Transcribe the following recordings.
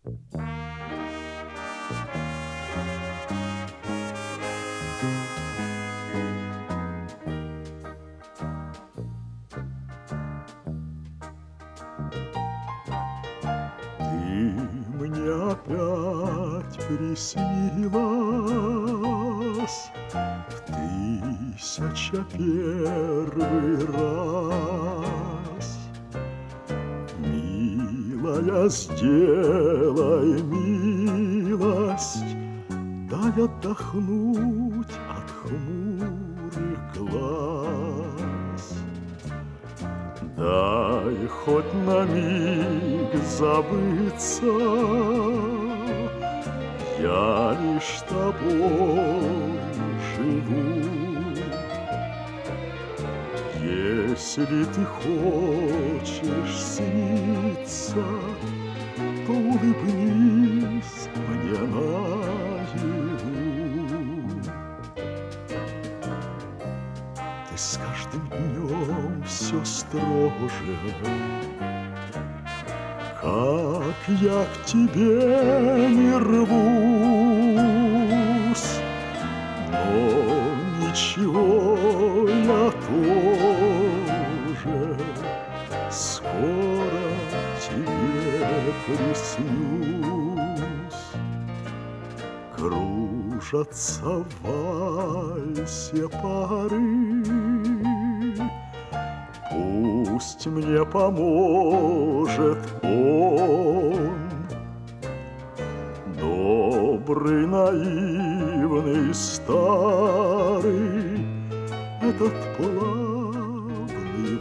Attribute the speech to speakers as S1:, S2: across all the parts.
S1: Мне опять приснилась в 1001 раз. Милая, сделай милость, дай отдохнуть от хмурых глаз. Дай хоть на миг забыться, я лишь тобой живу. Если ты хочешь сниться, то улыбнись мне наяву. Ты с каждым днем все строже, как я к тебе не рвусь, но ничего, я тоже скоро тебе приснюсь. Кружатся в вальсе пары, пусть мне поможет он. Добрый, наивный, старый, этот плавный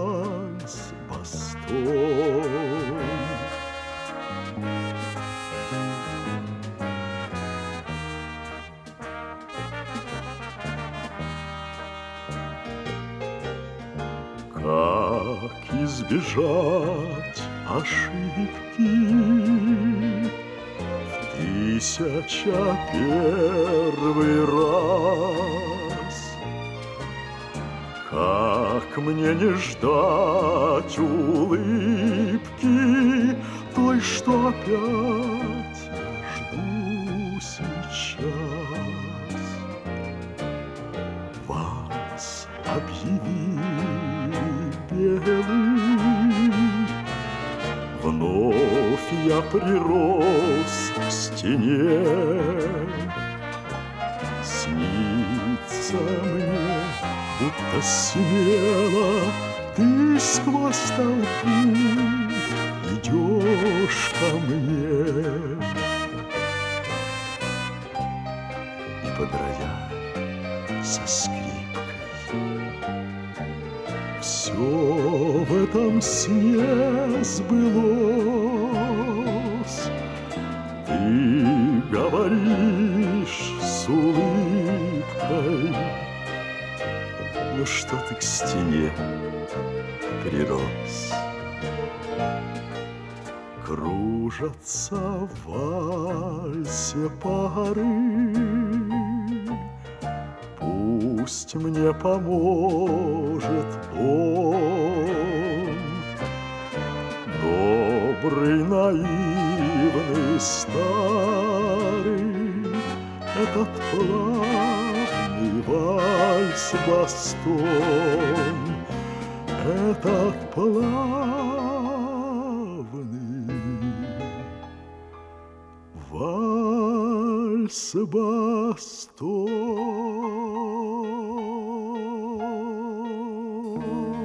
S1: вальс-бастон. Как избежать ошибки в 1001 раз? Как мне не ждать улыбки той, что опять я жду сейчас? Вас объявили белый, вновь я прирос к стене. Снится мне, будто смело ты сквозь толпу идешь ко мне. И под рояль со скрипкой все в этом сне сбылось. Ты говоришь с улыбкой, ну что ты к стене прирос? Кружатся в вальсе пары, пусть мне поможет он. Добрый, наивный, старый, этот плавный вальс-бастон, этот плавный вальс-бастон.